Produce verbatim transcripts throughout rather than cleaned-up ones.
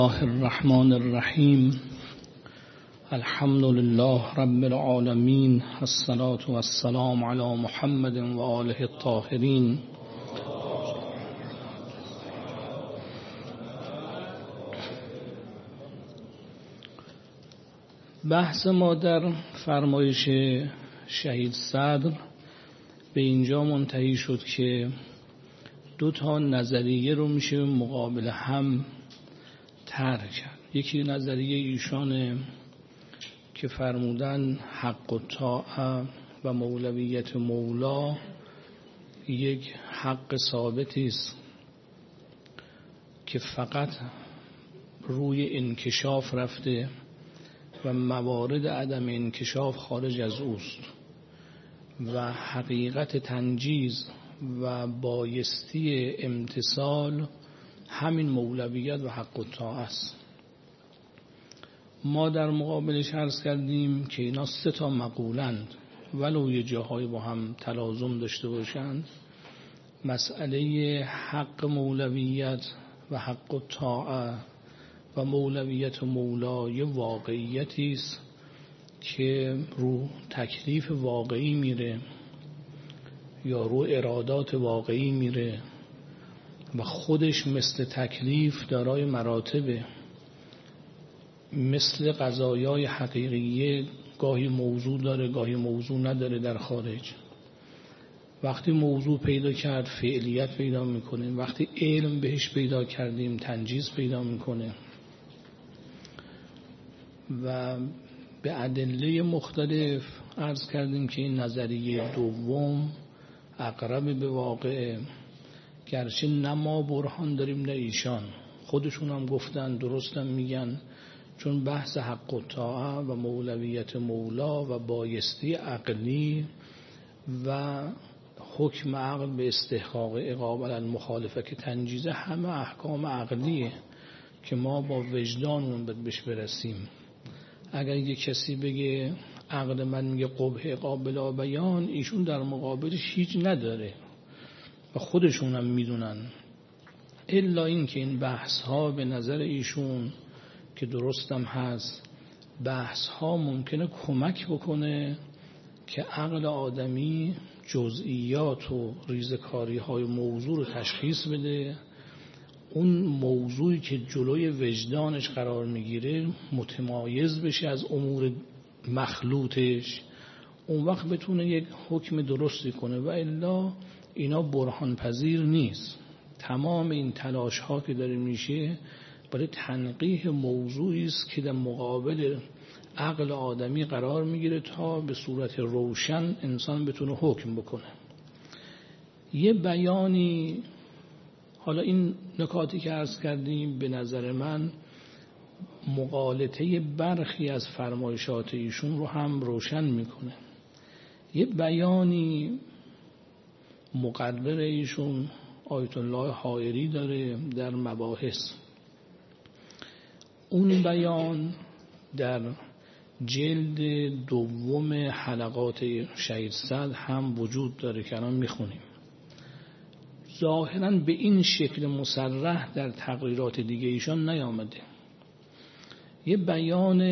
الله الرحمن الرحیم. الحمد لله رب العالمین، الصلاة والسلام علی محمد و آله الطاهرین. بحث ما در فرمایش شهید صدر به اینجا منتهی شد که دو تا نظریه رو میشه مقابل هم طرح کرد. یکی نظریه ایشانه که فرمودن حق و طاعه و مولویت مولا یک حق ثابتی است که فقط روی انکشاف رفته و موارد عدم انکشاف خارج از اوست و حقیقت تنجیز و بایستی امتثال همین مولویت و حق و طاعه است. ما در مقابلش عرض کردیم که اینا سه تا مقولند، ولو یه جاهای با هم تلازم داشته باشند. مسئله حق مولویت و حق و طاعه و مولویت و مولا یه واقعیتی است که رو تکلیف واقعی میره یا رو ارادات واقعی میره و خودش مثل تکلیف دارای مراتبه، مثل قضایای حقیقیه گاهی موضوع داره گاهی موضوع نداره. در خارج وقتی موضوع پیدا کرد فعلیت پیدا میکنه، وقتی علم بهش پیدا کردیم تنجیز پیدا میکنه و به ادله مختلف عرض کردیم که این نظریه دوم اقرب به واقع، گرچه نه ما برهان داریم نه ایشان، خودشون هم گفتن درستم میگن، چون بحث حق و طاعه و مولویت مولا و بایستی عقلی و حکم عقل به استحقاق عقاب علی المخالفه که تنجیزه همه احکام عقلیه که ما با وجدانمون باید بهش برسیم. اگر یه کسی بگه عقل من میگه قبح عقاب بلا بیان، ایشون در مقابلش هیچ نداره و خودشون هم میدونن. الا این که این بحث ها به نظر ایشون که درستم هست، بحث ها ممکنه کمک بکنه که عقل آدمی جزئیات و ریزکاری های موضوع رو تشخیص بده، اون موضوعی که جلوی وجدانش قرار میگیره متمایز بشه از امور مخلوطش، اون وقت بتونه یک حکم درستی کنه. و الا اینا برهان پذیر نیست. تمام این تلاش ها که داره میشه برای تنقیح موضوعی است که در مقابل عقل آدمی قرار میگیره تا به صورت روشن انسان بتونه حکم بکنه. یه بیانی، حالا این نکاتی که عرض کردیم به نظر من مغالطه برخی از فرمایشات ایشون رو هم روشن میکنه. یه بیانی مقرر ایشون آیت الله حائری داره در مباحث، اون بیان در جلد دوم حلقات شهید صدر هم وجود داره که الان میخونیم. ظاهراً به این شکل مصرح در تقریرات دیگه ایشان نیامده. یه بیان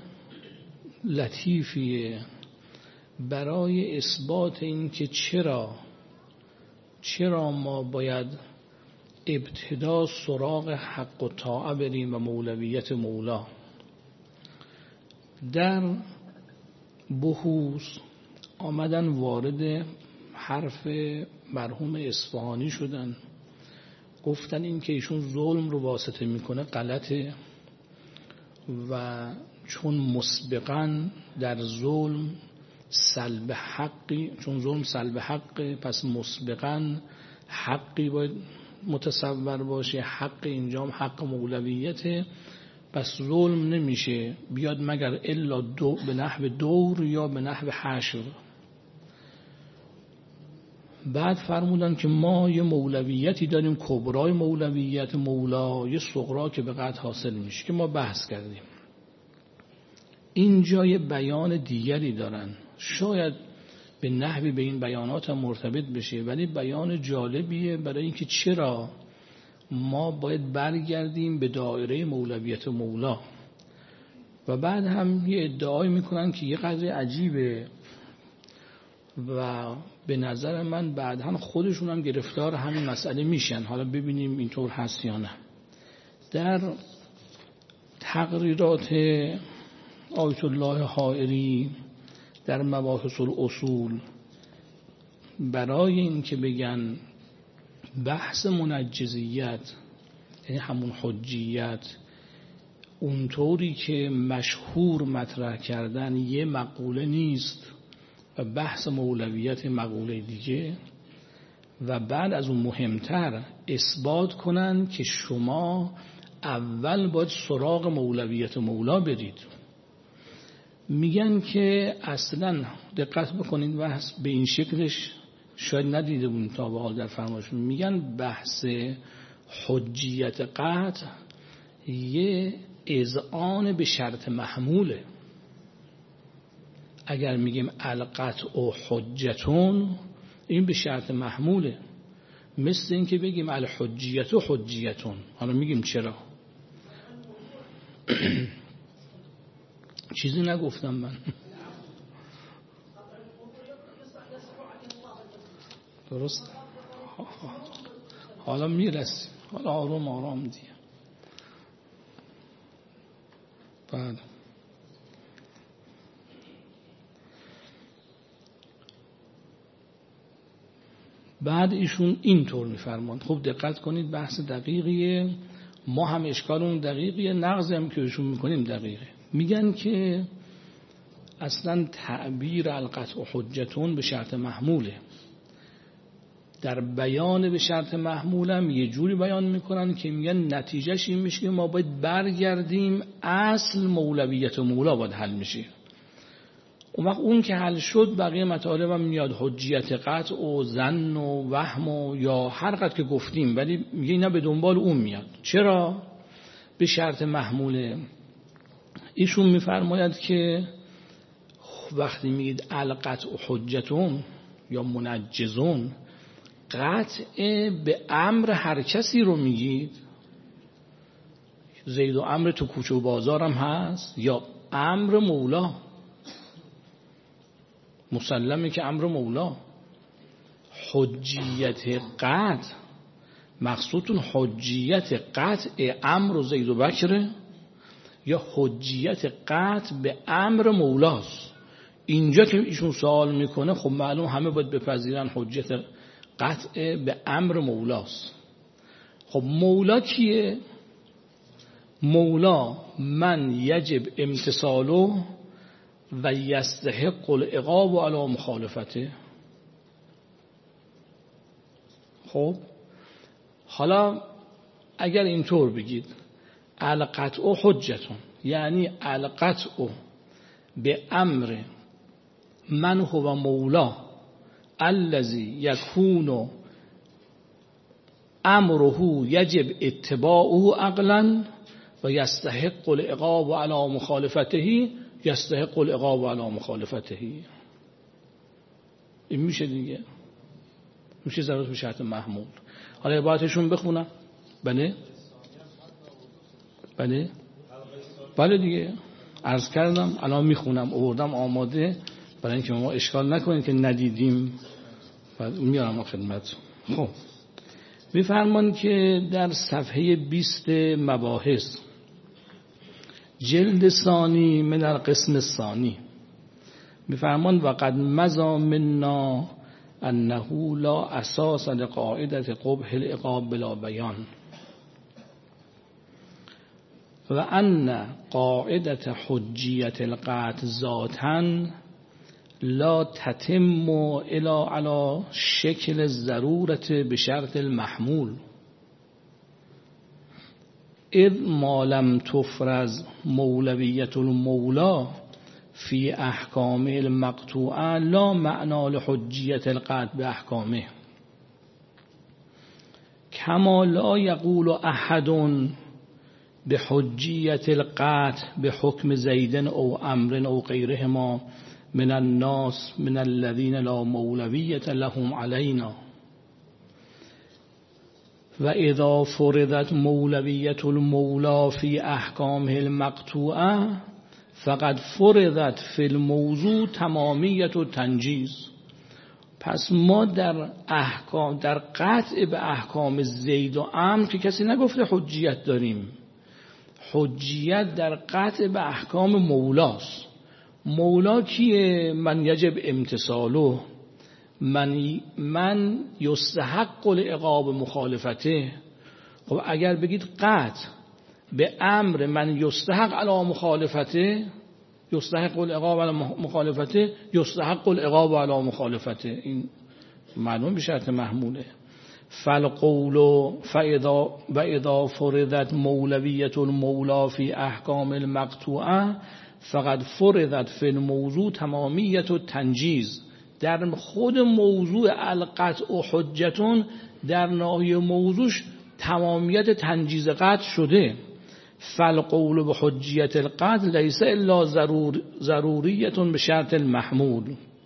لطیفیه برای اثبات این که چرا چرا ما باید ابتدا سراغ حق و طاعه بریم و مولویت مولا. در بحوث آمدن وارد حرف مرحوم اصفهانی شدن، گفتن این که ایشون ظلم رو واسطه میکنه غلطه و چون مسبقاً در ظلم سلب حقی، چون ظلم سلب حقه پس مسبقاً حقی باید متصور باشه، حق اینجام حق مولویته، پس ظلم نمیشه بیاد مگر الا دو به نحو دور یا به نحو حشر. بعد فرمودن که ما یه مولویتی داریم، کبرای مولویت مولا، یه صغرا که به قطع حاصل میشه که ما بحث کردیم. اینجا یه بیان دیگری دارن، شاید به نحوی به این بیانات هم مرتبط بشه، ولی بیان جالبیه برای اینکه چرا ما باید برگردیم به دایره مولویت مولا. و بعد هم یه ادعای میکنن که یه قدر عجیبه و به نظر من بعدها خودشون هم گرفتار همین مسئله میشن. حالا ببینیم اینطور هست یا نه. در تقریرات آیت الله حائری در مباحث الاصول برای این که بگن بحث منجزیت یعنی همون حجیت اونطوری که مشهور مطرح کردن یه مقوله نیست و بحث مولویت مقوله دیگه، و بعد از اون مهمتر اثبات کنن که شما اول باید سراغ مولویت مولا برید. میگن که اصلا دقت بکنید بحث به این شکلش شاید ندیده بودیم تا به حال در فرمایشون. میگن بحث حجیت قطع یه اذعان به شرط محموله. اگر میگیم القطع و حجتون این به شرط محموله، مثل این که بگیم الحجیت و حجیتون. حالا میگیم چرا؟ چیزی نگفتم من. درست؟ حالا میرسی، حالا آروم آرام دیگه. بعد بعد ایشون اینطور میفرمان. خب دقت کنید بحث دقیقیه، ما هم اشکالمون دقیقیه، نقضی هم که ایشون میکنیم دقیقه. میگن که اصلا تعبیر القطع و حجتون به شرط محموله. در بیان به شرط محمولم یه جوری بیان میکنن که میگن نتیجهش این میشه که ما باید برگردیم اصل مولویت و مولا باید حل میشه. اون وقت اون که حل شد بقیه مطالب هم میاد حجیت قطع و ظن و وهم و یا هر قدر که گفتیم، ولی میگه اینا به دنبال اون میاد. چرا؟ به شرط محموله. ایشون میفرماید که وقتی میگید القطع و حجتون یا منجزون، قطع به امر هر کسی رو میگید. زید و امر تو کوچه و بازار هم هست، یا امر مولا. مسلمه که امر مولا. حجیت قطع مقصودتون حجیت قطع امر و زید و بکره یا حجیت قطع به امر مولاست؟ اینجا که ایشون سوال میکنه خب معلوم همه باید بپذیرن حجیت قطع به امر مولاست. خب مولا کیه؟ مولا من یجب امتثاله و یستحق العقاب علی مخالفته. خب حالا اگر اینطور بگید القطع حجتون، یعنی القطع به امر من هو مولا الذی یکون امره یجب اتباعه عقلا و یستحق العقاب علی مخالفته، یستحق العقاب علی مخالفته. این میشه دیگه، میشه ضرورت به شرط محمول. حالا عبارتشون بخونم. بله بله بله دیگه عرض کردم، الان میخونم، آوردم آماده برای اینکه ما اشکال نکنیم که ندیدیم. بعد میارم خدمت. خب میفرمان که در صفحه بیست مباحث جلد ثانی من القسم الثانی میفرمان و قد مضى منا انه لا اساس لقاعده قبح العقاب بلا بیان و ان قاعده حجیت القطع ذاتا لا تتم الا على شکل الضرورت به شرط المحمول اذ ما لم تفرز مولویت المولا فی احکام المقطوعه لا معنی لحجیت القطع به احکامه کما لا یقول احد به حجیت القطع به حکم زید او امر او غیرهما من الناس من الذين لا مولویت لهم علینا. و اذا فرضت مولویت المولا فی احکامه المقطوعه فقد فرضت فی الموضوع تمامیت و تنجیز. پس ما در احکام، در قطع به احکام زید و عمرو که کسی نگفته حجیت داریم، حجیت در قطع به احکام مولاست. مولا کیه؟ من یجب امتثاله، من من یستحق العقاب مخالفته. خب اگر بگید قطع به امر من یستحق علی مخالفته، یستحق العقاب علی مخالفته، یستحق العقاب علی مخالفته، این معلوم به شرط محموله. فالقول فاذا و اذا فرضت مولویت المولا فی احکام المقطوعه فقد فرضت فی الموضوع تمامیت و تنجیز. در خود موضوع القطع و حجتون در ناحیه موضوعش تمامیت تنجیز قطع شده. فالقول به حجیت القطع لیس الا ضرور ضروریتون به شرط المحمول.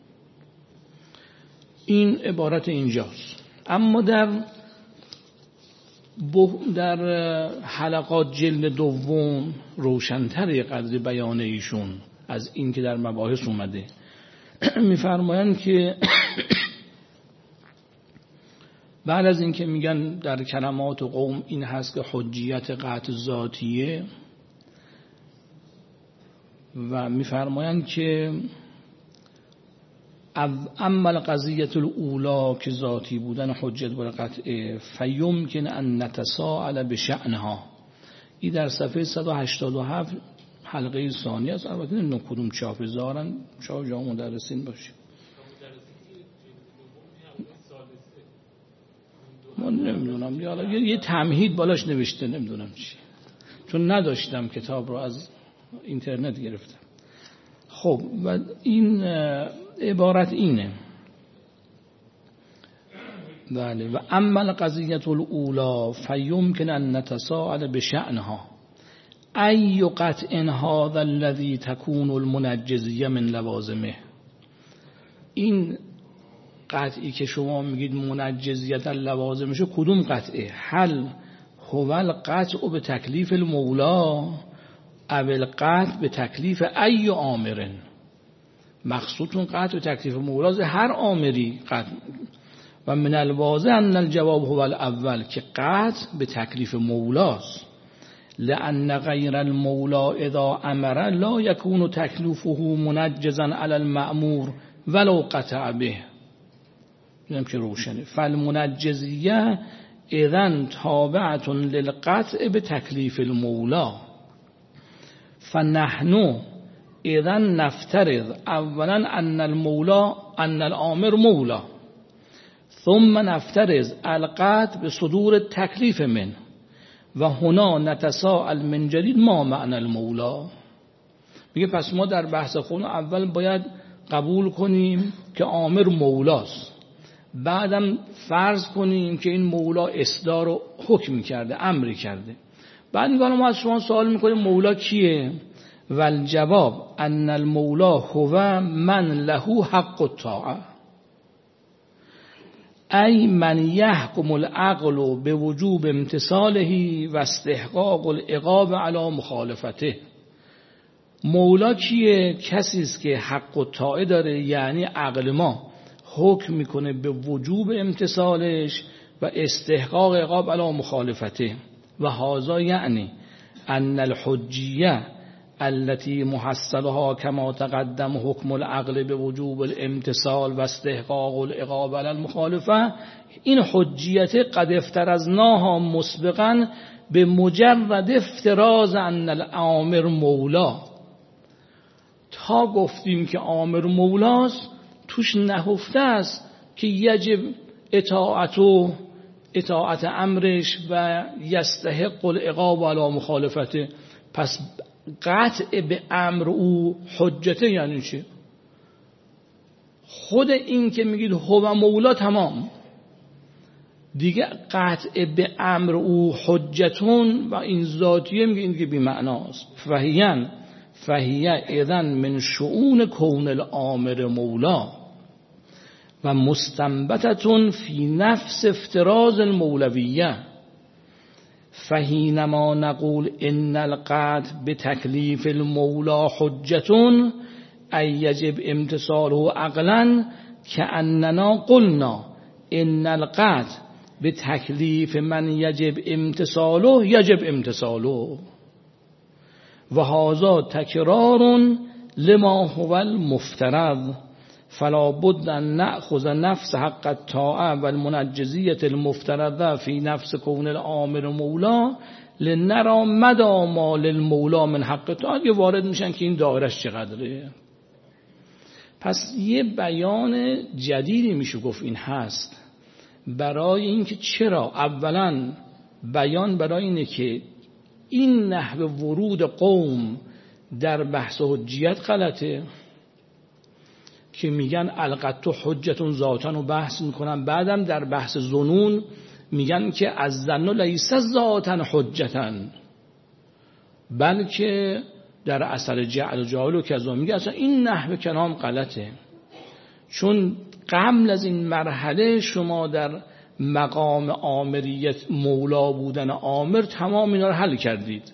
این عبارت اینجاست. اما در در حلقات جلد دوم روشن‌تر قدر بیان ایشون از این که در مباحث اومده. میفرمایند که بعد از این که میگن در کلمات قوم این هست که حجیت قطع ذاتیه، و میفرمایند که اما القضیه الاولی که ذاتی بودن حجت بر قطع فیمکن ان نتساءل بشأنها. این در صفحه صد و هشتاد و هفت حلقه ثانیه است. البته نمیدونم کدوم چاپ زارن، شاید جا مدرسین باشه، من نمیدونم، یا یه تمهید بالاش نوشته، نمیدونم چی، چون نداشتم کتاب رو از اینترنت گرفتم. خب و این عبارت اینه، بله، و اما القضیه الاولی فیمکن ان نتساءل بشأنها ای قطع هذا الذي تكون المنجزیه من لوازمه. این قطعی که شما میگید منجزیت لوازمشه کدوم قطعه؟ هل هو القطع به تکلیف المولا او القطع به تکلیف ای آمرن؟ مقصودتون قطع به تکلیف مولا هر آمری قطع. و من الواضح ان الجواب هو الاول که قطع به تکلیف مولاست، لأن غیر المولا اذا امر لا يكون تکلیفه منجزا علی المأمور ولو قطع به. اینم که روشنه. فالمنجزیه اذن تابعة للقطع به تکلیف المولا. فنحن اذن نفترض اولا ان المولا ان الامر مولا، ثم نفترض القطع به صدور تکلیف من، و هنا نتساءل من جدید ما معنی المولا. میگه پس ما در بحث خود اول باید قبول کنیم که آمر مولاست، بعدم فرض کنیم که این مولا اصدار و حکم کرده، امری کرده. بعد میگه ما از شما سوال میکنیم مولا کیه؟ و الجواب ان المولا هو من له حق الطاعه، ای من یحکم العقل به وجوب امتثاله و استحقاق العقاب علی مخالفته. مولا کیه؟ کسی است که حق الطاعه داره، یعنی عقل ما حکم میکنه به وجوب امتثالش و استحقاق عقاب علی مخالفته. و هذا یعنی ان الحجیه التي محصلها كما تقدم حکم العقل به وجوب الامتثال و استحقاق العقاب علی المخالفه. این حجیت قد افترضناها مسبقا به مجرد افتراض ان الامر مولا. تا گفتیم که آمر مولاست توش نهفته است که یجب اطاعت و اطاعت امرش و یستحق العقاب علی مخالفته. پس قطع به امر او حجته یعنی چی؟ خود این که میگید هو مولا تمام دیگه، قطع به امر او حجتون و این ذاتیه میگه این که بی معناست. فهیان فهیه اذن من شؤون کون الامر مولا و مستنبتتون فی نفس افتراض المولویه. فحینما نقول ان القطع بتکلیف المولا حجتون ای یجب امتثاله عقلا کأننا قلنا ان القطع بتکلیف من یجب امتثاله یجب امتثاله و هذا تکرار لما هو المفترض فلا بد ان نأخذ نفس حق الطاعه و المنجزیه المفترضه فی نفس کون الامر مولا لنرى مدى ما للمولا من حق الطاعه. وارد میشن که این دایرش چقدره. پس یه بیان جدیدی میشه گفت این هست برای اینکه چرا اولا بیان برای اینه که این نحو ورود قوم در بحث حجیت غلطه که میگن القطع حجتون ذاتن و بحث میکنن، بعدم در بحث ظنون میگن که از ظن لیس ذاتن حجتن بلکه در اثر جعل و جاهل و کذا. میگه اصلا این نحو کلام غلطه، چون قبل از این مرحله شما در مقام آمریت مولا بودن آمر تمام اینا رو حل کردید.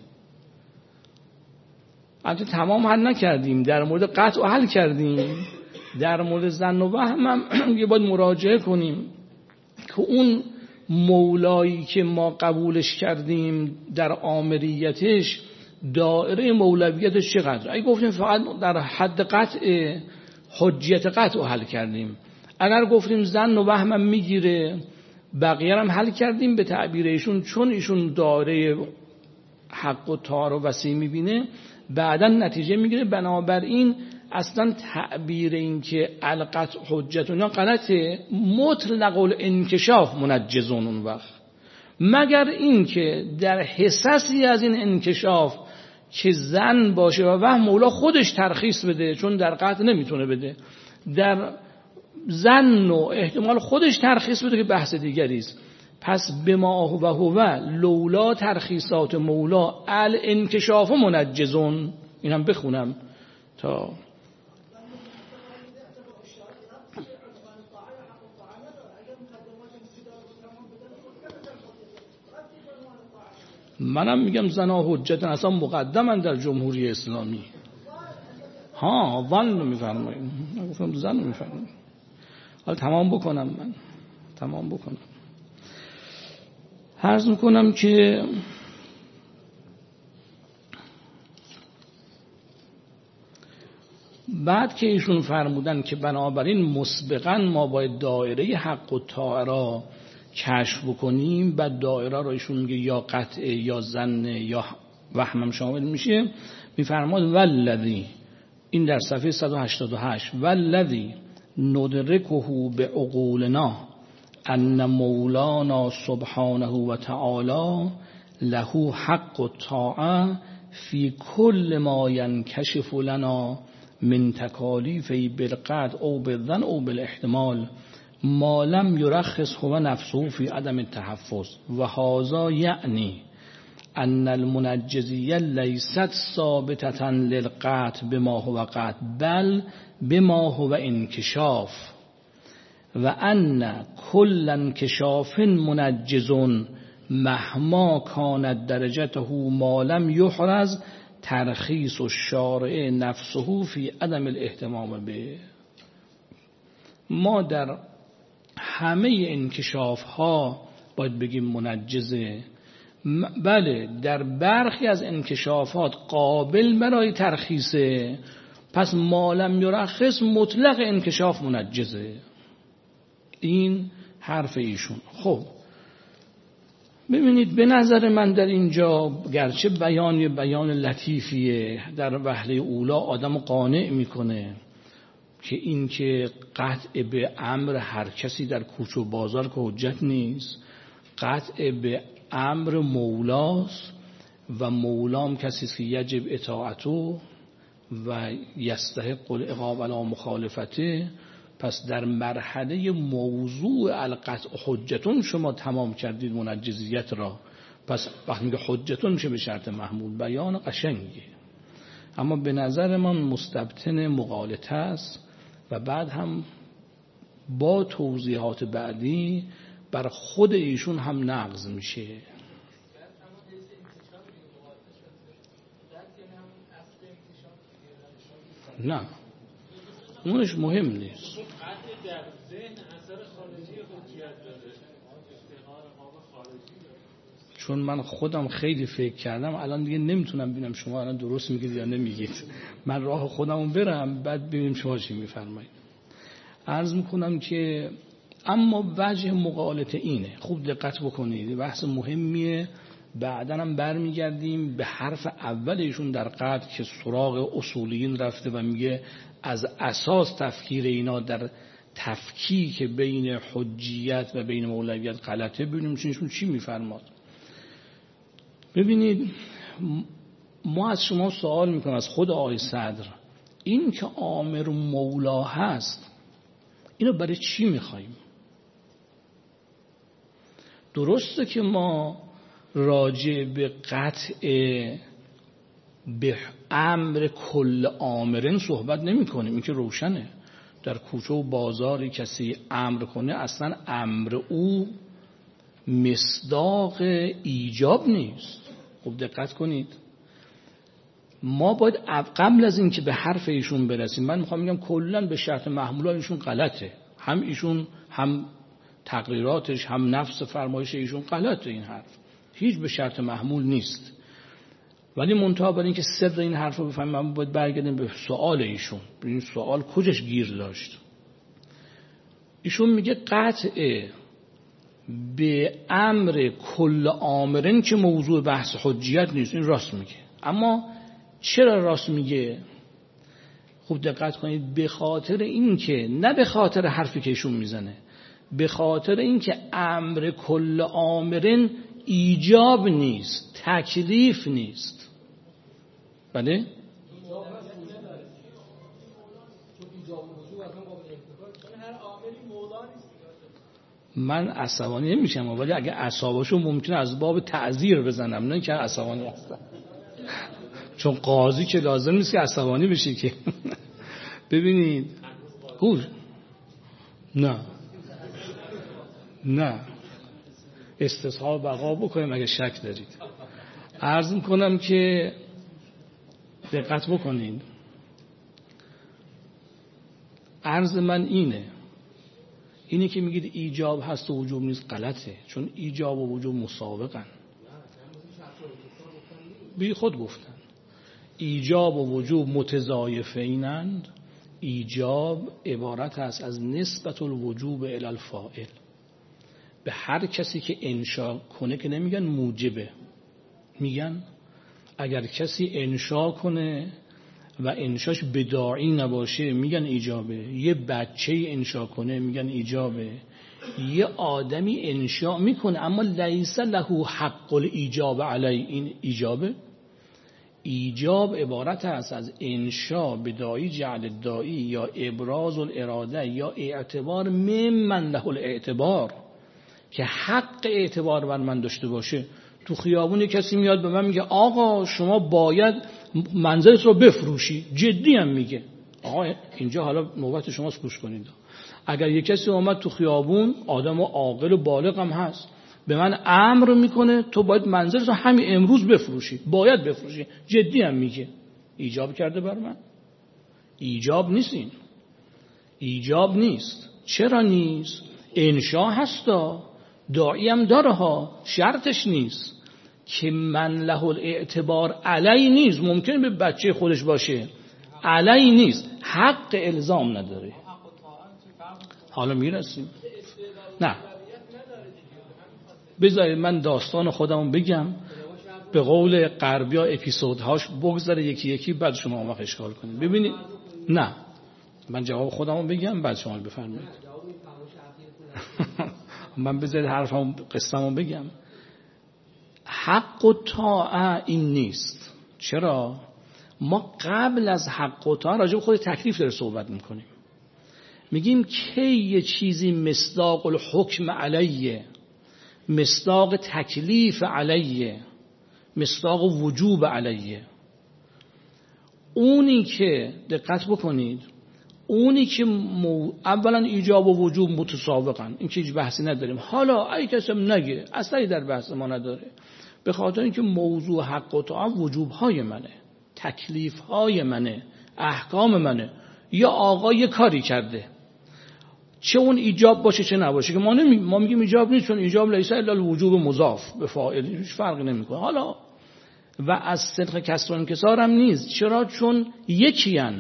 البته تمام حل نکردیم، در مورد قطع حل کردیم، در مورد ظن و وهم هم یه باید مراجعه کنیم که اون مولایی که ما قبولش کردیم در آمریتش دائره مولویتش چقدر. اگه گفتیم فقط در حد قطع حجیت قطع حل کردیم، اگر گفتیم ظن و وهم میگیره بقیه هم حل کردیم به تعبیر ایشون، چون ایشون دائره حق و طاعه رو وسیع میبینه بعدا نتیجه میگیره. بنابراین اصلا تعبیر این که القطع حجتون غلطه، مطلق الانکشاف منجزون اون وقت، مگر این که در حساسی از این انکشاف که ظن باشه و وهم مولا خودش ترخیص بده، چون در قطع نمیتونه بده، در ظن و احتمال خودش ترخیص بده که بحث دیگری است. پس بما هو هو لولا ترخیصات مولا الانکشاف منجزون. اینم بخونم تا منم میگم زنا حجت اصلا مقدمن در جمهوری اسلامی. ها ظن میفرمایید، من گفتم زن میفرمایید. حالا تمام بکنم، من تمام بکنم عرض میکنم که بعد که ایشون فرمودن که بنابراین مسبقاً ما باید دایره حق و طاعه را کشف بکنیم، بعد دایره را ایشون میگه یا قطع یا ظن یا وهم شامل میشه، میفرماد والذی، این در صفحه صد و هشتاد و هشت، والذی ندرکه بعقولنا ان مولانا سبحانه و تعالی له حق الطاعه فی کل ما ینکشف لنا من تکالیف بالقطع او بالظن او بالاحتمال ما لم یرخص هو نفسه فی عدم التحفظ و هذا یعنی ان المنجزیه لیست ثابتة للقطع بما هو قطع بل بما هو انکشاف و ان کل انکشاف منجز مهما کانت درجته ما لم یحرز ترخیص الشارع نفسه فی عدم الاهتمام به. ما در همه انکشاف ها باید بگیم منجزه، بله در برخی از انکشافات قابل برای ترخیصه، پس ما لم یرخص مطلق انکشاف منجزه. این حرف ایشون. خب ببینید به نظر من در اینجا گرچه بیان یه بیان لطیفیه، در وهله اولا آدم قانع میکنه که این که قطع به امر هر کسی در کوچه و بازار که حجت نیست، قطع به امر مولاست و مولام کسی که یجب اطاعته و یستحق العقاب علی مخالفته. پس در مرحله موضوع القطع حجتون شما تمام کردید منجزیت را، پس وقتی میگه حجتون میشه به شرط محمول. بیان قشنگه، اما به نظر من مستبطن مغالطه است و بعد هم با توضیحات بعدی بر خود ایشون هم نقض میشه. نه اونش مهم نیست. چون من خودم خیلی فکر کردم الان دیگه نمیتونم ببینم شما الان درست میگید یا نمیگید. من راه خودمو برم بعد ببینیم شما چی میفرمایید. عرض میکنم که اما وجه مقالطه اینه، خوب دقت بکنید، بحث مهمیه. بعدن هم برمیگردیم به حرف اول ایشون در قطع که سراغ اصولیین رفته و میگه از اساس تفکیر اینا در تفکیک بین حجیت و بین مولویت غلطه. ببینیم ایشون چی میفرماد. ببینید ما از شما سوال میکنم، از خود آقای صدر، این که آمر و مولا هست اینو برای چی میخواییم؟ درسته که ما راجع به قطع به امر کل آمرن صحبت نمی کنیم، این که روشنه. در کوچه و بازاری کسی امر کنه اصلا امر او مصداق ایجاب نیست. خب دقت کنید، ما باید قبل از این که به حرف ایشون برسیم، من میخوام میگم کلا به شرط محمولا ایشون غلطه، هم ایشون هم تقریراتش هم نفس فرمایش ایشون غلطه. این حرف هیچ به شرط محمول نیست، ولی منتها برای اینکه سر این حرف رو بفهمیم من باید برگردیم به سوال ایشون. این سوال کجاش گیر داشت؟ ایشون میگه قطع به امر کل آمرن که موضوع بحث حجیت نیست. این راست میگه، اما چرا راست میگه؟ خوب دقت کنید، به خاطر این که نه به خاطر حرفی که ایشون میزنه، به خاطر این که امر کل آمرن ایجاب نیست، تکلیف نیست. بله؟ من عصبانی نمیشم، ولی اگه عصباشو ممکنه از باب تعذیر بزنم، نه که عصبانی هستم. چون قاضی که لازم نیست که عصبانی بشه که. ببینید گوش نه نه استصحاب بقا بکنیم اگه شک دارید. عرض میکنم که دقت بکنید، عرض من اینه اینی که میگید ایجاب هست و وجوب نیست غلطه، چون ایجاب و وجوب مساوقن. بی خود گفتن ایجاب و وجوب متضایفینند. ایجاب عبارت است از نسبت الوجوب الی الفاعل. به هر کسی که انشا کنه که نمیگن موجبه، میگن اگر کسی انشا کنه و انشاش بداعی نباشه میگن ایجابه. یه بچه انشا کنه میگن ایجابه. یه آدمی انشا میکنه اما لیس له حق الایجاب علی، این ایجابه. ایجاب عبارت است از انشا بداعی جعل داعی یا ابراز الاراده یا اعتبار ممن له الاعتبار، که حق اعتبار بر من داشته باشه. تو خیابون کسی میاد به من میگه آقا شما باید منزلت رو بفروشی، جدی هم میگه. آقا اینجا حالا نوبت شماست، گوش کنید. اگر یک کسی اومد تو خیابون، آدم و عاقل و بالغ هم هست، به من امر میکنه تو باید منزلت رو همین امروز بفروشی، باید بفروشی، جدی هم میگه، ایجاب کرده بر من؟ ایجاب نیست. این ایجاب نیست. چرا نیست؟ انشا هستا، داعی هم داره ها، شرطش نیست که من له الاعتبار علی نیست. ممکنه به بچه خودش باشه، علی نیست، حق الزام نداره. حالا میرسیم. نه بذارید من داستان خودمون بگم، به قول غربیا اپیزودهاش بگذاره یکی یکی، بعد شما اون وقت اشکال کنید. ببینید نه من جواب خودمون بگم بعد شما بفرمایید. من بذارید حرفمو قصه‌مو بگم. حق و طاعه این نیست. چرا؟ ما قبل از حق و طاعه راجع به خود تکلیف داره صحبت میکنیم. میگیم کی یه چیزی مصداق الحکم علیه، مصداق تکلیف علیه، مصداق وجوب علیه. اونی که دقت بکنید، اونی که مو... اولا ایجاب و وجوب متساوقن، این که هیچ بحثی نداریم. حالا ای کسی نگه اصلا در بحث ما نداره، به خاطر اینکه موضوع حق و طاعه وجوب های منه، تکلیف های منه، احکام منه. یا آقا یه کاری کرده، چه اون ایجاب باشه چه نباشه، که ما نمی... ما میگیم ایجاب نیست، چون ایجاب لیس الا الوجوب مضاف به فاعل، هیچ فرقی نمیکنه. حالا و از صدق کسر و انکسار هم نیست. چرا؟ چون یکیان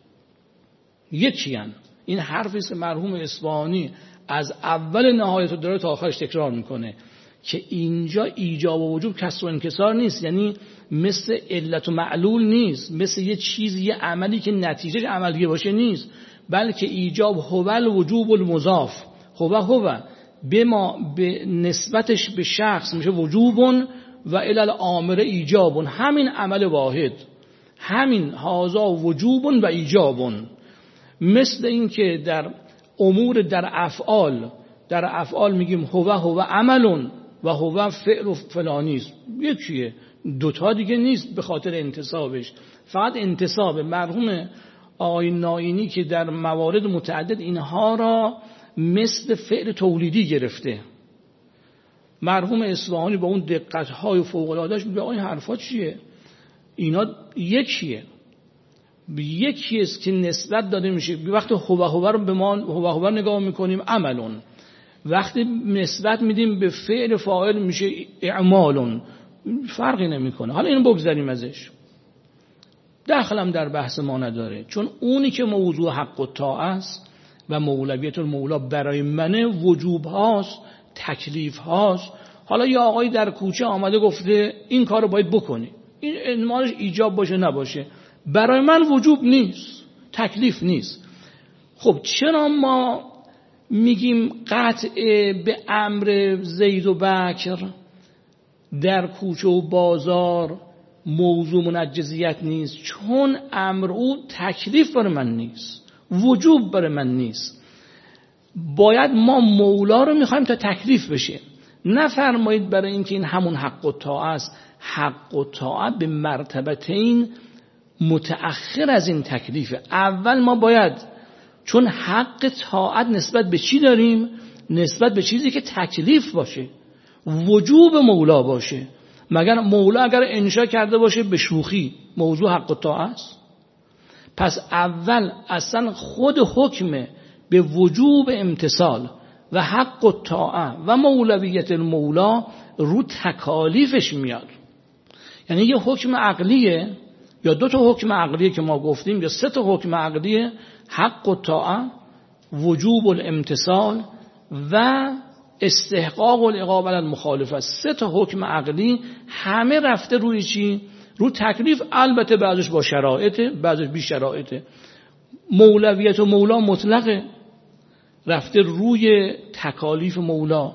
یکیان این حرفی است مرحوم اصفهانی از اول نهایت رو داره تا آخرش تکرار میکنه که اینجا ایجاب و وجوب کسر و انکسار نیست، یعنی مثل علت و معلول نیست، مثل یه چیز، یه عملی که نتیجه عملیه باشه نیست، بلکه ایجاب هو الوجوب المضاف، هو هو به ما به نسبتش به شخص میشه وجوبون و الی الامر ایجابون، همین عمل واحد، همین هازا وجوبون و ایجابون. مثل این که در امور در افعال در افعال میگیم هو هو عملون و هو فعل و فلانیست، یکیه، دوتا دیگه نیست به خاطر انتصابش، فقط انتصاب. مرحوم آقای نائینی که در موارد متعدد اینها را مثل فعل تولیدی گرفته، مرحوم اصفهانی با اون دقت‌های فوق‌العاده‌اش میگه این حرفا چیه؟ اینا یکیه، یکی است که نسبت داده میشه. وقتی هو هو رو به ما هو هو نگاه میکنیم عملون، وقتی نسبت میدیم به فعل فاعل میشه اعمالون، فرقی نمیکنه. حالا اینو بگذاریم ازش، دخلم در بحث ما نداره، چون اونی که موضوع حق و طاعه است و مولویت المولا برای منه وجوب هاست، تکلیف هاست. حالا یه آقای در کوچه آمده گفته این کار رو باید بکنی، این انمالش ایجاب باشه نباشه، برای من وجوب نیست، تکلیف نیست. خب چرا ما میگیم قطع به امر زید و بکر در کوچه و بازار موضوع منجزیت نیست؟ چون امر او تکلیف برای من نیست، وجوب برای من نیست. باید ما مولا رو میخوایم تا تکلیف بشه. نفرمایید برای اینکه این همون حق و طاعه است. حق و طاعه به مرتبتین متأخر از این تکلیفه. اول ما باید، چون حق طاعت نسبت به چی داریم؟ نسبت به چیزی که تکلیف باشه، وجوب مولا باشه. مگر مولا اگر انشا کرده باشه به شوخی موضوع حق و طاعه است؟ پس اول اصلا خود حکم به وجوب امتثال و حق و طاعه و مولویت المولا رو تکالیفش میاد. یعنی یه حکم عقلیه یا دو تا حکم عقلیه که ما گفتیم، یا سه تا حکم عقلیه، حق و طاعه، وجوب الامتثال و استحقاق العقاب علی المخالفه. سه تا حکم عقلی همه رفته روی چی؟ رو تکلیف. البته بعضش با شرایطه، بعضش بی شرایطه. مولویت و مولا مطلقه، رفته روی تکالیف مولا.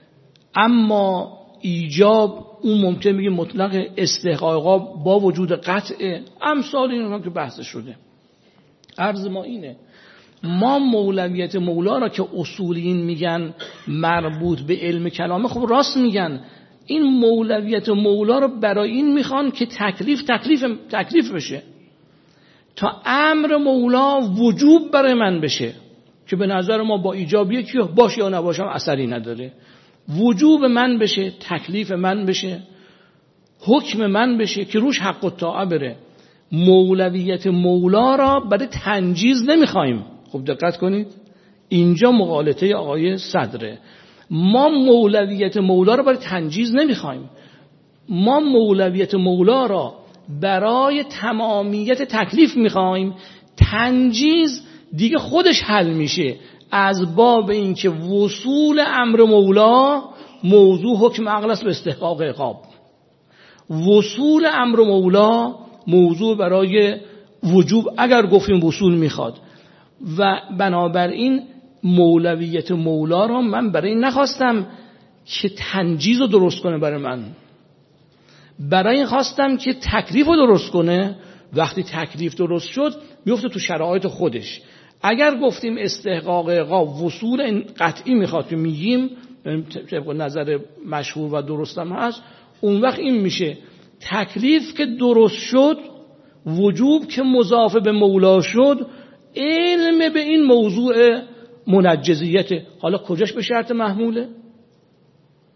اما ایجاب اون ممکن بگیم مطلق، استحقاق با وجود قطع، امثال این هم که بحث شده. عرض ما اینه، ما مولویت مولا را که اصولیین میگن مربوط به علم کلامه، خب راست میگن. این مولویت مولا رو برای این میخوان که تکلیف تکلیف تکلیف بشه، تا امر مولا وجوب برای من بشه، که به نظر ما با ایجاب یکی باشه یا نباشه اثری نداره. وجوب من بشه، تکلیف من بشه، حکم من بشه که روش حق و طاعه بره. مولویت مولا را برای تنجیز نمیخوایم. خب دقت کنید، اینجا مغالطه آقای صدره. ما مولویت مولا را برای تنجیز نمیخوایم، ما مولویت مولا را برای تمامیت تکلیف میخوایم. تنجیز دیگه خودش حل میشه از باب این که وصول امر مولا موضوع حکم عقل است به استحقاق عقاب. وصول امر مولا موضوع برای وجوب اگر گفتیم وصول میخواد. و بنابراین مولویت مولا را من برای این نخواستم که تنجیز رو درست کنه برای من، برای این خواستم که تکلیف رو درست کنه. وقتی تکلیف درست شد میفته تو شرایط خودش. اگر گفتیم استحقاق عقاب وصول قطعی میخواد که میگیم طبق نظر مشهور و درستم هست، اون وقت این میشه تکلیف که درست شد، وجوب که مضاف به مولا شد، علم به این موضوع منجزیت. حالا کجاش به شرط محموله؟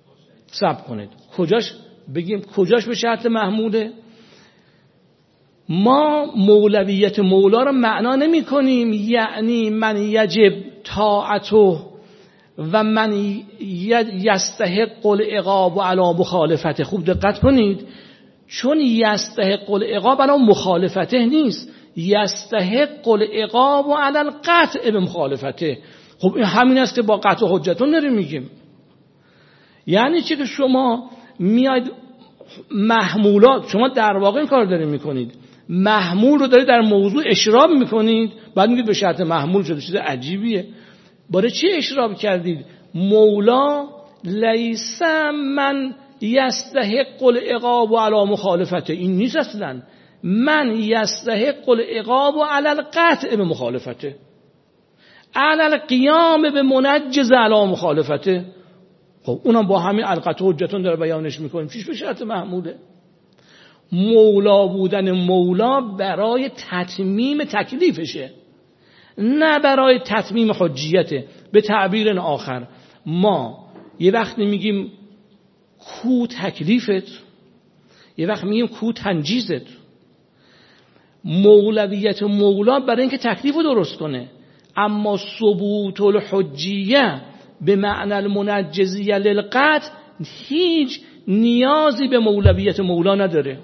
صبر کنید، کجاش بگیم کجاش به شرط محموله؟ ما مولویت مولا رو معنا نمی کنیم یعنی من یجب طاعته و من یستحق العقاب علی مخالفته. خوب دقت کنید، چون یستحق العقاب علی مخالفته نیست، یستحق العقاب علی القطع به مخالفته. خب این همین است که با قطع حجتون داریم میگیم. یعنی چی که شما میاید محمولات، شما در واقع این کار دارید میکنید، محمول رو دارید در موضوع اشراب میکنید، بعد میگید به شرط محمول شده. چیز عجیبیه. برای چی اشراب کردید؟ مولا لیس من یستحق العقاب علی مخالفته، این نیست اصلا. من یستحق العقاب علی القطع به مخالفته، علی القیام به منجز علی مخالفته. خب اونم با همین القطع حجتون داره بیانش میکنیم. چیش به شرط محموله؟ مولا بودن مولا برای تتمیم تکلیفشه، نه برای تتمیم حجیته. به تعبیر آخر ما یه وقت میگیم کو تکلیفت، یه وقت میگیم کو تنجیزت. مولویت مولا برای اینکه تکلیف رو درست کنه، اما ثبوت الحجیه به معنی المنجزیه للقطع هیچ نیازی به مولویت مولا نداره.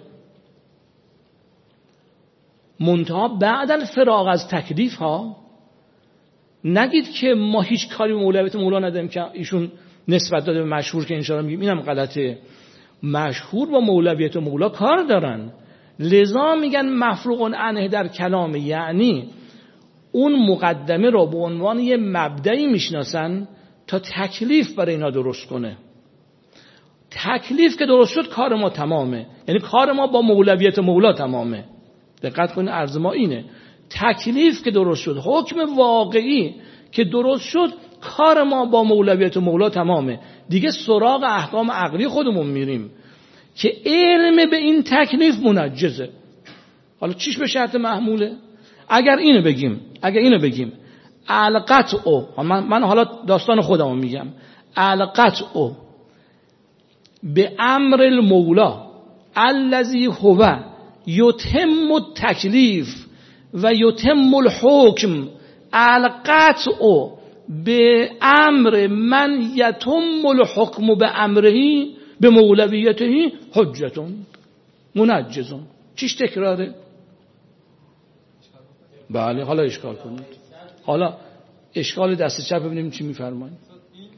منتها بعد الفراغ از تکلیف ها نگید که ما هیچ کاری به مولویت مولا نداریم که ایشون نسبت داده به مشهور که انشاءالله میگیم اینم غلطه. مشهور با مولویت مولا کار دارن، لذا میگن مفروغ عنه در کلام، یعنی اون مقدمه رو به عنوان یه مبدئی میشناسن تا تکلیف برای اینا درست کنه. تکلیف که درست شد کار ما تمامه، یعنی کار ما با مولویت مولا تمامه. دقت کنید عرض ما اینه، تکلیف که درست شد، حکم واقعی که درست شد، کار ما با مولویت مولا تمامه. دیگه سراغ احکام عقلی خودمون میریم که علم به این تکلیف منجزه. حالا چیش به شرط محموله؟ اگر اینو بگیم اگر اینو بگیم القطع، من, من حالا داستان خودمو میگم، القطع به امر المولا الذی هو یتم التکلیف و یتم الحکم، القطع به امر من یتم الحکم به امرهی به مولویته حجتون منجزون. چیش تکراره؟ بله حالا اشکال کنید، حالا اشکال دست چپ ببینیم چی میفرمایید. این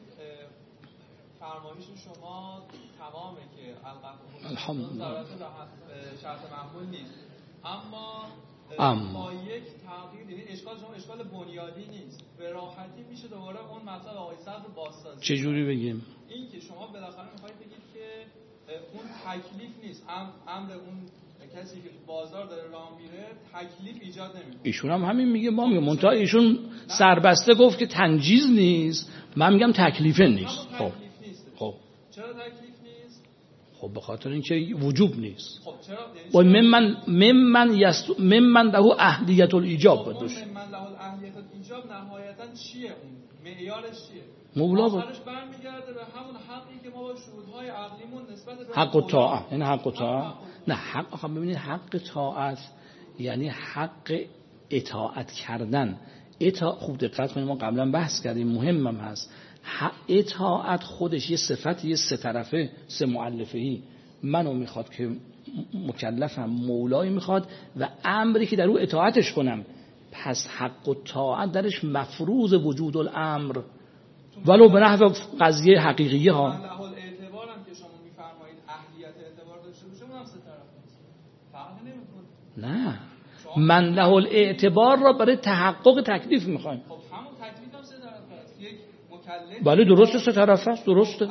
فرمایش شما تمامه که القطع الحمدلله شرط محمول نیست، اما اما با یک تغییر، یعنی اشکال شما اشکال بنیادی نیست، به راحتی میشه دوباره اون مطلب آقای صدر بازسازی. چه جوری بگیم؟ این که شما بالاخره میخواید بگید که اون تکلیف نیست، امر اون کسی که بازار داره راه میره تکلیف ایجاد نمیکنه. ایشون هم همین میگه، ما میگم منتها ایشون سربسته گفت که تنجیز نیست، من میگم تکلیفه نیست. خب خب چرا تکلیف نیست؟ خب به خاطر اینکه وجوب نیست. خب چرا؟ و ممن ممن یست ممن له اهلیت الایجاب خب بدوش. ممن له اهلیت الایجاب نهایتا چیه اون؟ معیارش چیه؟ مولا بود. آخرش برمیگرده به همون حقی که ما با شهودهای عقلیمون نسبت به حق و طاعت. این حق و طاعت نه، حق آخه ببینید حق طاعت یعنی حق اطاعت کردن. اطاعت خوب دقت کنید، ما قبلا بحث کردیم، مهمم هست. اطاعت خودش یه صفت، یه سه طرفه، سه مؤلفه‌ای. منو میخواد که مکلفم، مولای میخواد و امری که در او اطاعتش کنم. پس حق و طاعت درش مفروض وجود الامر ولو به نحو قضیه حقیقیه ها. من له الاعتبار هم که شما میفرمایید اهلیت اعتبار داشته باشه، اونم سه طرف نیست، فرق نمیکنه. نه، من له الاعتبار را برای تحقق تکلیف میخوایم. خب همون تکلیف هم سه طرفه است. یک مکلف. بله درسته، سه طرفه است، درسته.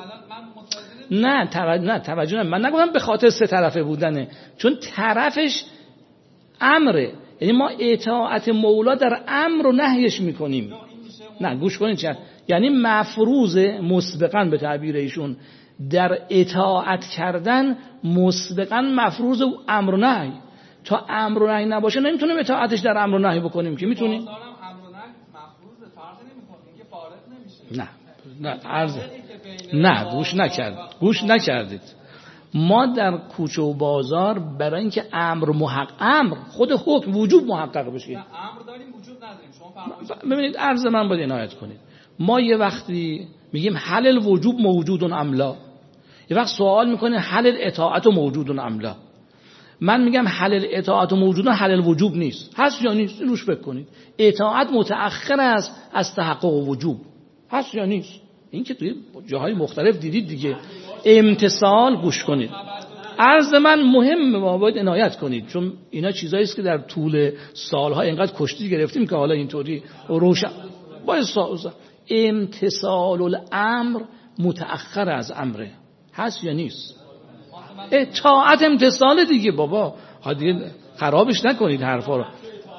نه توجه نه توجه نه من نگفتم به خاطر سه طرفه بودنه، چون طرفش امره، یعنی ما اطاعت مولا در امر و نهیش میکنیم. نه گوش کنید چه یعنی مفروض مسبقاً به تعبیر ایشون در اطاعت کردن مسبقاً مفروض امر و نهی. تا امر و نهی نباشه نمیتونیم اطاعتش در امر و نهی بکنیم که میتونیم. امر و نهی مفروض فرق نمیکنه، اینکه فارغ نمیشه. نه نه عرض نه گوش نکرد گوش نکردید ما در کوچه و بازار برای اینکه امر محقق امر خود حکم وجوب محقق بشه، امر داریم وجوب نداریم. شما فرمایید ببینید عرض من باید عنایت کنید. ما یه وقتی میگیم هل الوجوب موجود ام لا، یه وقت سوال میکنه هل الاطاعت موجود ام لا. من میگم هل الاطاعت موجود هل الوجوب نیست، هست یا نیست؟ روش فکر کنید. اطاعت متأخر است از تحقق وجوب، هست یا نیست؟ این که توی جاهای مختلف دیدید دیگه. امتثال گوش کنید، عرض من مهم ما باید عنایت کنید، چون اینا چیزایی است که در طول سالها اینقدر کشتی گرفتیم که حالا اینطوری روشن باید سا... امتثال الامر متأخر از امره، هست یا نیست؟ اطاعت امتثال دیگه بابا، دیگه خرابش نکنید حرفا رو.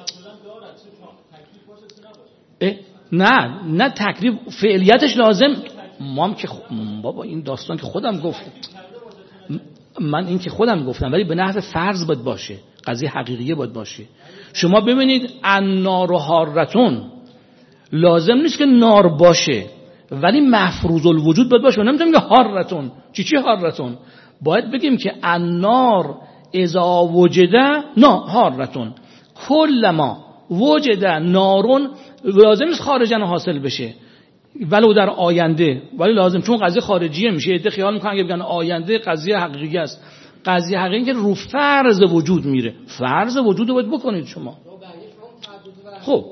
نه نه تکلیف فعلیتش لازم. ما هم که خ... بابا این داستان که خودم گفتم، من این که خودم گفتم، ولی به نحو فرض باید باشه، قضیه حقیقیه باید باشه. شما ببینید النار حارتون، لازم نیست که نار باشه ولی مفروض الوجود باید باشه. نمیتونیم که حارتون چی چی حارتون، باید بگیم که النار اذا وجده نه حارتون کل ما وجده نارون، لازم نیست خارجن حاصل بشه ولو در آینده، ولی لازم، چون قضیه خارجیه میشه. ایده خیال میکنن که بگن آینده قضیه حقیقی است. قضیه حقیقی که رو فرض وجود میره، فرض وجود رو باید بکنید شما. خب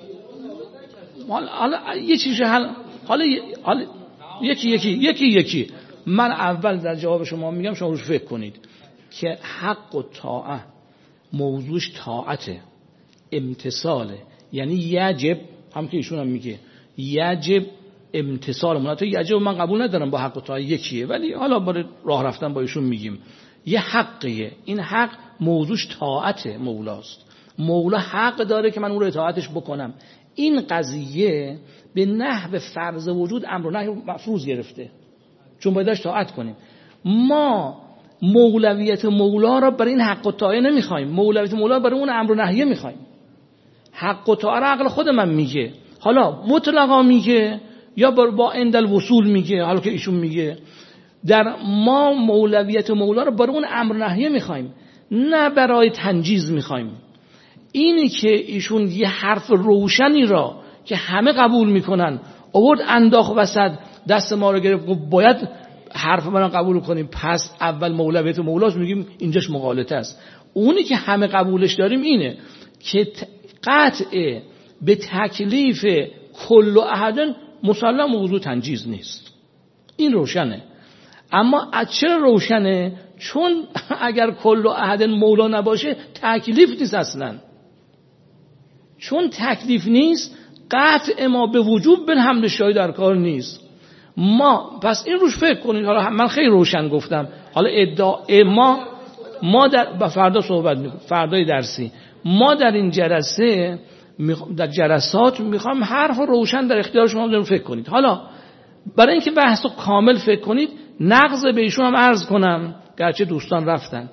حالا یه چیز حل حالا حالا یکی یکی یکی یکی من اول در جواب شما میگم، شما روش فکر کنید که حق و طاعه موضوعش طاعته، امتثاله، یعنی یجب، هم که ایشون هم میگه یجب امتثال. مناطق یجب من قبول ندارم با حق و طاعه یکیه، ولی حالا برای راه رفتن با ایشون میگیم یه حقیه. این حق موضوعش طاعت مولاست، مولا حق داره که من اون رو اطاعتش بکنم. این قضیه به نحو فرض وجود امر و نهی مفروض گرفته، چون بایدش طاعت کنیم. ما مولویت مولا را برای این حق و طاعه نمیخوایم، مولویت مولا برای اون امر و نهیه میخوایم. حق و طاعه را عقل خود من میگه، حالا مطلقا میگه یا با عند الوصول میگه، حالا که ایشون میگه در ما مولویت مولا رو برای اون امر نهیه میخوایم، نه برای تنجیز میخوایم. اینی که ایشون یه حرف روشنی را که همه قبول میکنن آورد انداخت وسط، دست ما رو گرفت گفت باید حرف من رو قبول کنیم، پس اول مولویت مولاست، میگیم اینجاش مغالطه است. اونی که همه قبولش داریم اینه که قطع به تکلیف کل و احدن مسلم موضوع تنجیز نیست، این روشنه. اما از چرا روشنه؟ چون اگر کل و احدن مولا نباشه تکلیف نیست اصلا. چون تکلیف نیست قطع ما به وجوب بن حمل شاهد در کار نیست. ما پس این روش فکر کنید. حالا من خیلی روشن گفتم، حالا ادعا ما ما در فردا صحبت میکنم، فردای درسی ما در این جلسه در جلسات میخوام حرف روشن در اختیار شما بذارم فکر کنید. حالا برای اینکه بحث رو کامل فکر کنید نقض به ایشون هم عرض کنم، گرچه دوستان رفتن،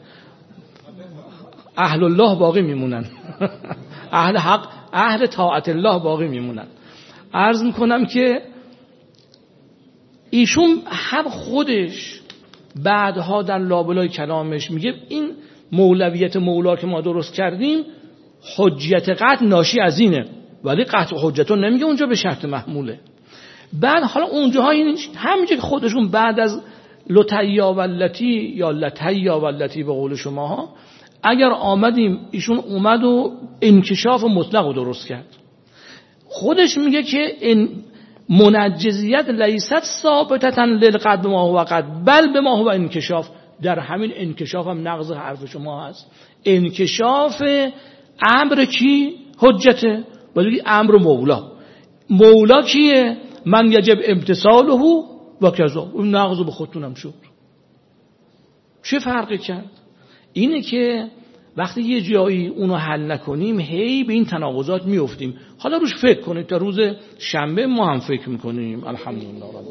اهل الله باقی میمونن اهل حق اهل طاعت الله باقی میمونن. عرض میکنم که ایشون هم خودش بعدها در لابلای کلامش میگه این مولویت مولا که ما درست کردیم حجیت قطع ناشی از اینه، ولی قطع حجتون نمیگه اونجا به شرط محموله. بعد حالا اونجاها همینجا که خودشون بعد از لطیا واللتی یا لطیا واللتی به قول شماها اگر آمدیم، ایشون اومد و انکشاف مطلق رو درست کرد. خودش میگه که این منجزیت لیست ثابتتا للقد ما هو قد بل به ما هو انکشاف. در همین انکشاف هم نقض حرف شما هست. انکشاف امر کی؟ حجته، ولی امر مولا. مولا کیه؟ من یجب امتثاله و کذا. اون نقض به خودتونم شد. چه فرقی کرد؟ اینه که وقتی یه جایی اونو حل نکنیم هی به این تناقضات میافتیم. حالا روش فکر کنید، تا روز شنبه ما هم فکر میکنیم. الحمدلله.